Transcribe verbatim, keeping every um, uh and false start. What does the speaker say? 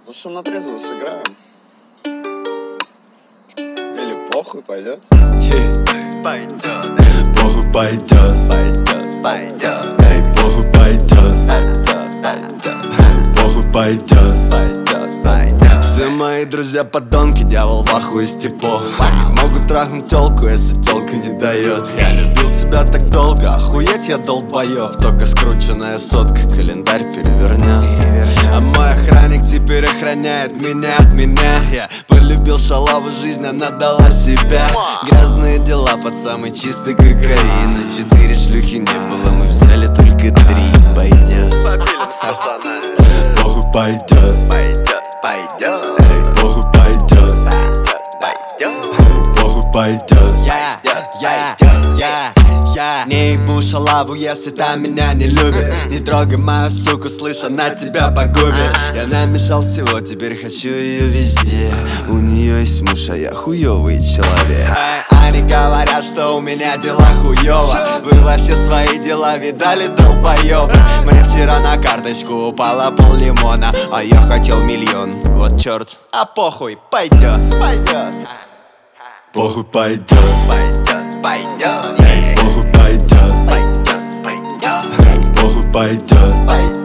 Лучше на трезво сыграем. Или похуй пойдет? Пойдет, похуй пойдет, пойдет, пойдет, эй, похуй пойдет, похуй пойдет, пойдет, пойдет. Все мои друзья подонки, дьявол в ахуе с типов. Они могут трахнуть тёлку, если тёлка не дает. Я любил тебя так долго, охуеть я долбоёб. Только скрученная сотка, календарь перевернёт. А мой охранник теперь охраняет меня от меня. Я полюбил шалаву, жизнь, она дала себя. Грязные дела под самый чистый кокаин. И четыре шлюхи не было, мы взяли только три. Пойдет, похуй пойдет, пойдет, пойдет, эй, похуй пойдет, пойдет, похуй пойдет. Я, я, я, я не ебу шалаву, если та меня не любит. Не трогай мою суку, слышь, она тебя погубит. Я намешал всего, теперь хочу ее везде. У нее есть муж, а я хуёвый человек. Они говорят, что у меня дела хуёво. Вы вообще свои дела видали, долбоёбы? Мне вчера на карточку упало пол лимона, а я хотел миллион, вот чёрт. А похуй, пойдет, пойдет, похуй пойдет, пойдет, пойдет, похуй пойдет, пойдет, пойдет, похуй пойдет, пойдет.